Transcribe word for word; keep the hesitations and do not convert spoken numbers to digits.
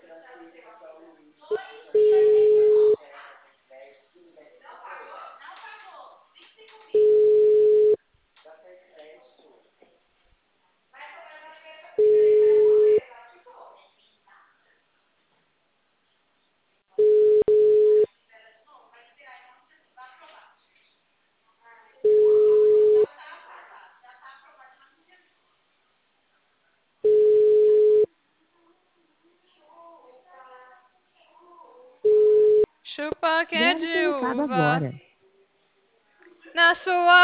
Chupa quem é Grave de seu recado uva. agora. Na sua